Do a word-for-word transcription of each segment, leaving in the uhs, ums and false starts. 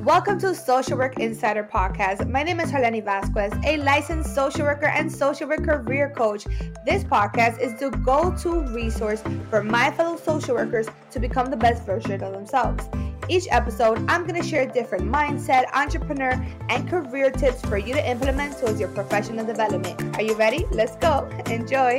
Welcome to Social Work Insider Podcast. My name is Harleni Vasquez, a licensed social worker and social work career coach. This podcast is the go-to resource for my fellow social workers to become the best version of themselves. Each episode, I'm going to share different mindset, entrepreneur, and career tips for you to implement towards your professional development. Are you ready? Let's go. Enjoy.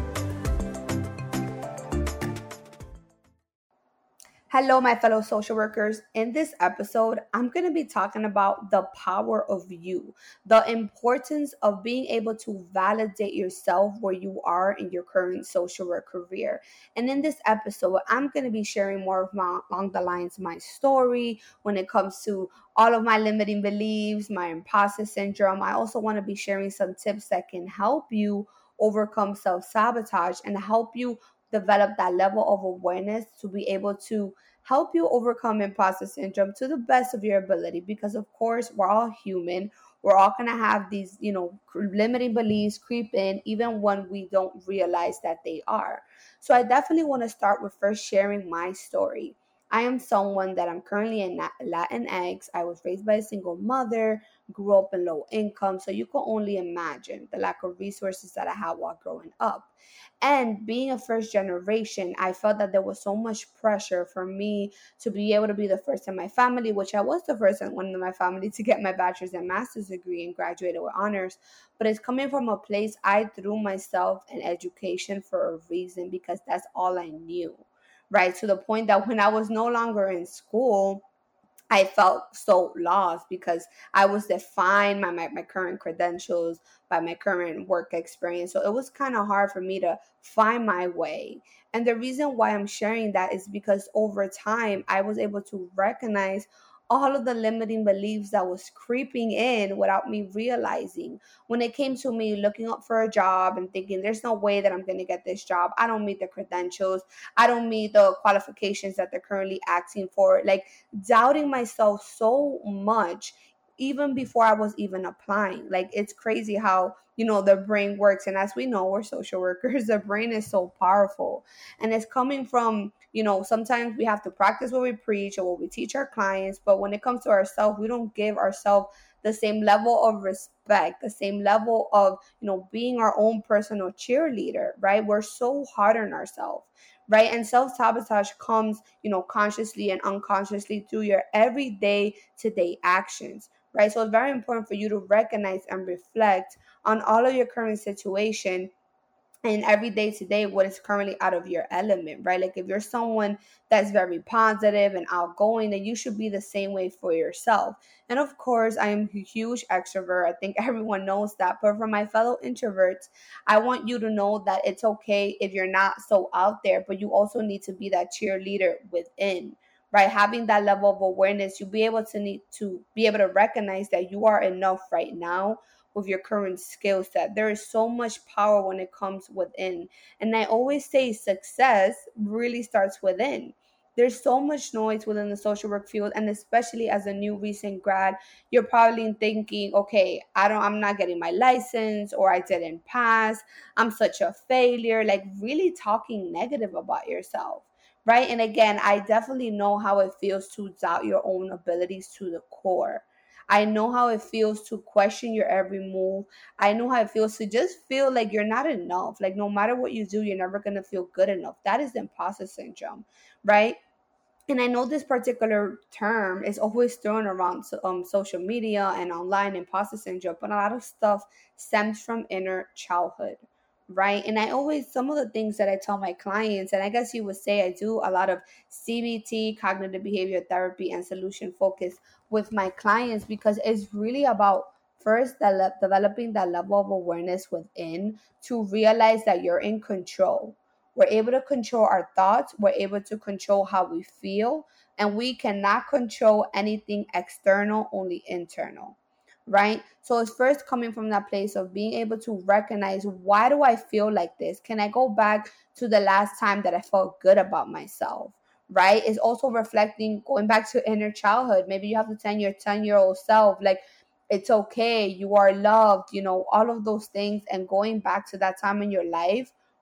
Hello, my fellow social workers. In this episode, I'm going to be talking about the power of you, the importance of being able to validate yourself where you are in your current social work career. And in this episode, I'm going to be sharing more of my, along the lines of my story when it comes to all of my limiting beliefs, my imposter syndrome. I also want to be sharing some tips that can help you overcome self-sabotage and help you develop that level of awareness to be able to help you overcome imposter syndrome to the best of your ability. Because of course, we're all human. We're all going to have these, you know, limiting beliefs creep in even when we don't realize that they are. So I definitely want to start with first sharing my story. I am someone that I'm currently in Latinx. I was raised by a single mother, grew up in low income. So you can only imagine the lack of resources that I had while growing up. And being a first generation, I felt that there was so much pressure for me to be able to be the first in my family, which I was the first one in my family to get my bachelor's and master's degree and graduated with honors. But it's coming from a place I threw myself in education for a reason because that's all I knew, right? To the point that when I was no longer in school, I felt so lost because I was defined by my, my current credentials, by my current work experience. So it was kind of hard for me to find my way. And the reason why I'm sharing that is because over time, I was able to recognize all of the limiting beliefs that was creeping in without me realizing. When it came to me looking up for a job and thinking, there's no way that I'm going to get this job. I don't meet the credentials. I don't meet the qualifications that they're currently asking for. Like doubting myself so much even before I was even applying. Like it's crazy how, you know, the brain works. And as we know, we're social workers, the brain is so powerful. And it's coming from, you know, sometimes we have to practice what we preach or what we teach our clients. But when it comes to ourselves, we don't give ourselves the same level of respect, the same level of, you know, being our own personal cheerleader, right? We're so hard on ourselves, right? And self-sabotage comes, you know, consciously and unconsciously through your everyday to day actions, right? So it's very important for you to recognize and reflect on all of your current situation and every day to day what is currently out of your element, right? Like if you're someone that's very positive and outgoing, then you should be the same way for yourself. And of course, I am a huge extrovert. I think everyone knows that. But for my fellow introverts, I want you to know that it's okay if you're not so out there, but you also need to be that cheerleader within, right? Having that level of awareness, you'll be able to need to be able to recognize that you are enough right now with your current skill set. There is so much power when it comes within. And I always say success really starts within. There's so much noise within the social work field, and especially as a new recent grad, you're probably thinking, okay, I don't I'm not getting my license, or I didn't pass, I'm such a failure, like really talking negative about yourself. Right. And again, I definitely know how it feels to doubt your own abilities to the core. I know how it feels to question your every move. I know how it feels to just feel like you're not enough. Like no matter what you do, you're never going to feel good enough. That is imposter syndrome, right? And I know this particular term is always thrown around so- um, social media and online, imposter syndrome, but a lot of stuff stems from inner childhood, right? And I always, some of the things that I tell my clients, and I guess you would say I do a lot of C B T, cognitive behavior therapy, and solution focus with my clients because it's really about first de- developing that level of awareness within to realize that you're in control. We're able to control our thoughts. We're able to control how we feel. And we cannot control anything external, only internal, right? So it's first coming from that place of being able to recognize, why do I feel like this? Can I go back to the last time that I felt good about myself, right? It's also reflecting, going back to inner childhood. Maybe you have to tell your ten-year-old self, like, it's okay, you are loved, you know, all of those things. And going back to that time in your life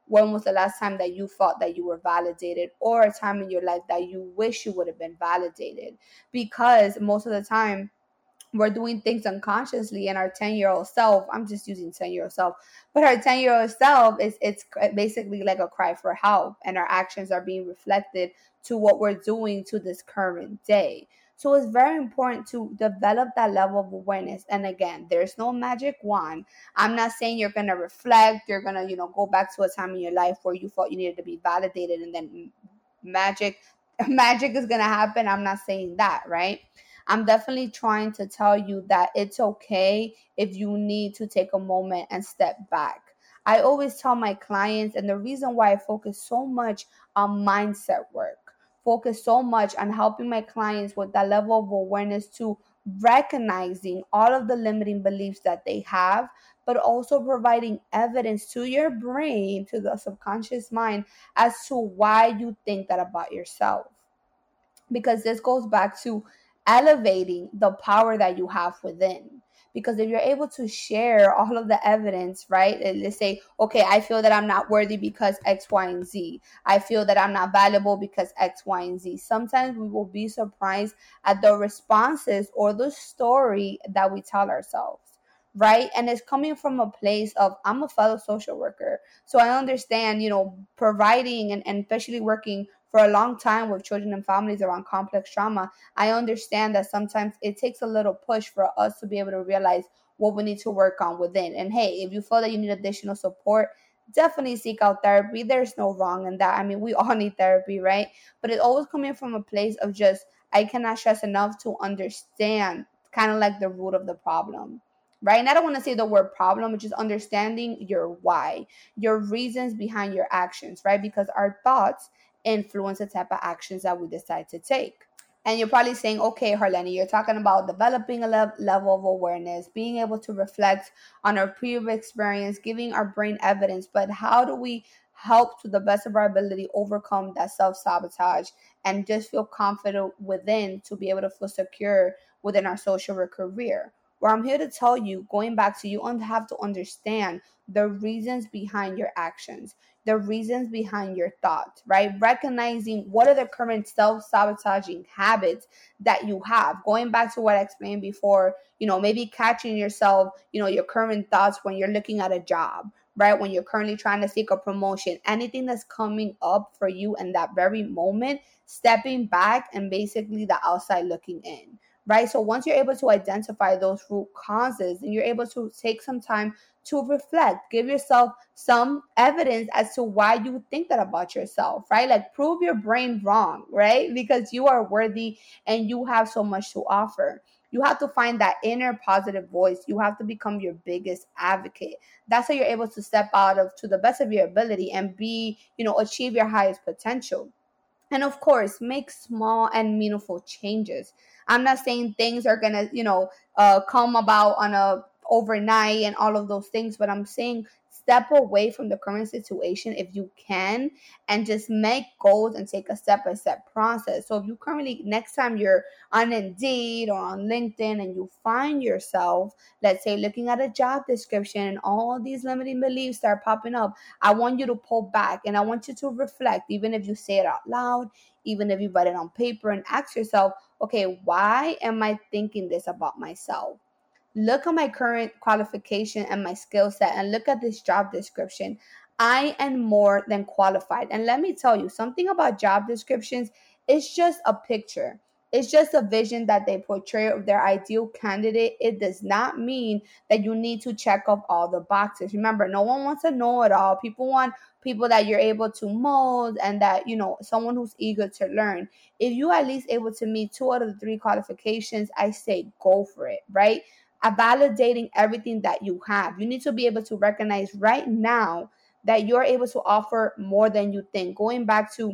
When was the last time that you felt that you were validated, or a time in your life that you wish you would have been validated? Because most of the time, we're doing things unconsciously, and our ten year old self, I'm just using ten year old self, but our ten year old self is, it's basically like a cry for help, and our actions are being reflected to what we're doing to this current day. So it's very important to develop that level of awareness. And again, there's no magic wand. I'm not saying you're going to reflect, you're going to, you know, go back to a time in your life where you felt you needed to be validated and then magic magic is going to happen. I'm not saying that, right? I'm definitely trying to tell you that it's okay if you need to take a moment and step back. I always tell my clients, and the reason why I focus so much on mindset work, focus so much on helping my clients with that level of awareness to recognizing all of the limiting beliefs that they have, but also providing evidence to your brain, to the subconscious mind, as to why you think that about yourself. Because this goes back to elevating the power that you have within. Because if you're able to share all of the evidence, right? Let's say, okay, I feel that I'm not worthy because X, Y, and Z. I feel that I'm not valuable because X, Y, and Z. Sometimes we will be surprised at the responses or the story that we tell ourselves, right? And it's coming from a place of, I'm a fellow social worker. So I understand, you know, providing and, and especially working for a long time with children and families around complex trauma. I understand that sometimes it takes a little push for us to be able to realize what we need to work on within. And hey, if you feel that you need additional support, definitely seek out therapy. There's no wrong in that. I mean, we all need therapy, right? But it's always coming from a place of just, I cannot stress enough to understand kind of like the root of the problem, right? And I don't want to say the word problem, which is understanding your why, your reasons behind your actions, right? Because our thoughts influence the type of actions that we decide to take. And you're probably saying, okay, Harlene, you're talking about developing a le- level of awareness, being able to reflect on our previous experience, giving our brain evidence, but how do we help to the best of our ability overcome that self-sabotage and just feel confident within to be able to feel secure within our social work career? Where I'm here to tell you, going back to you have to understand the reasons behind your actions, the reasons behind your thoughts, right? Recognizing what are the current self-sabotaging habits that you have. Going back to what I explained before, you know, maybe catching yourself, you know, your current thoughts when you're looking at a job, right? When you're currently trying to seek a promotion, anything that's coming up for you in that very moment, stepping back and basically the outside looking in. Right. So once you're able to identify those root causes and you're able to take some time to reflect, give yourself some evidence as to why you think that about yourself, right? Like prove your brain wrong, right? Because you are worthy and you have so much to offer. You have to find that inner positive voice. You have to become your biggest advocate. That's how you're able to step out of to the best of your ability and be, you know, achieve your highest potential. And of course, make small and meaningful changes. I'm not saying things are gonna, you know, uh, come about on a overnight and all of those things, but I'm saying step away from the current situation if you can, and just make goals and take a step by step process. So if you currently, next time you're on Indeed or on LinkedIn and you find yourself, let's say, looking at a job description and all these limiting beliefs start popping up, I want you to pull back and I want you to reflect, even if you say it out loud, even if you write it on paper, and ask yourself, okay, why am I thinking this about myself? Look at my current qualification and my skill set and look at this job description. I am more than qualified. And let me tell you something about job descriptions. It's just a picture. It's just a vision that they portray of their ideal candidate. It does not mean that you need to check off all the boxes. Remember, no one wants to know it all. People want people that you're able to mold and that, you know, someone who's eager to learn. If you are at least able to meet two out of the three qualifications, I say go for it, right? Uh, validating everything that you have. You need to be able to recognize right now that you're able to offer more than you think. Going back to,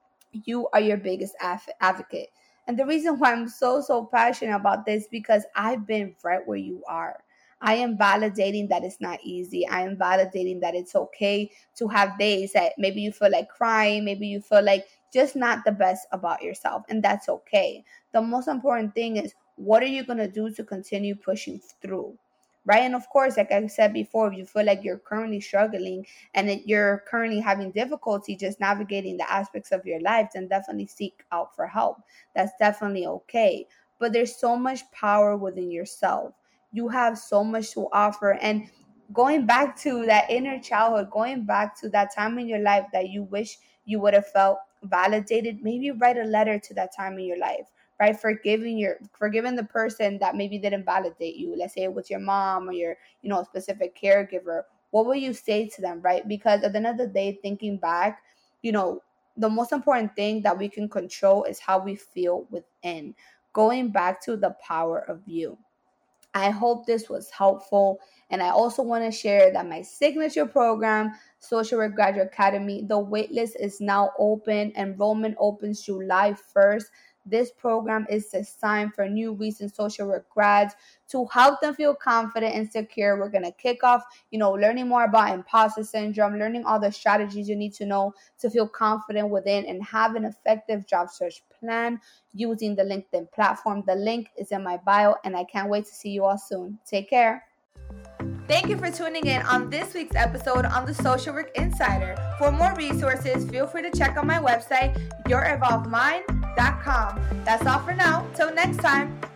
you are your biggest af- advocate. And the reason why I'm so, so passionate about this, because I've been right where you are. I am validating that it's not easy. I am validating that it's okay to have days that maybe you feel like crying, maybe you feel like just not the best about yourself, and that's okay. The most important thing is, what are you going to do to continue pushing through? right? And of course, like I said before, if you feel like you're currently struggling and that you're currently having difficulty just navigating the aspects of your life, then definitely seek out for help. That's definitely okay. But there's so much power within yourself. You have so much to offer. And going back to that inner childhood, going back to that time in your life that you wish you would have felt validated, maybe write a letter to that time in your life, right? Forgiving your forgiving the person that maybe didn't validate you. Let's say it was your mom or your, you know, specific caregiver. What will you say to them, right? Because at the end of the day, thinking back, you know, the most important thing that we can control is how we feel within. Going back to the power of you. I hope this was helpful. And I also want to share that my signature program, Social Work Graduate Academy, the waitlist is now open. Enrollment opens July first. This program is designed for new recent social work grads to help them feel confident and secure. We're going to kick off, you know, learning more about imposter syndrome, learning all the strategies you need to know to feel confident within and have an effective job search plan using the LinkedIn platform. The link is in my bio, and I can't wait to see you all soon. Take care. Thank you for tuning in on this week's episode on the Social Work Insider. For more resources, feel free to check out my website, your evolved mind dot com. That's all for now. Till next time.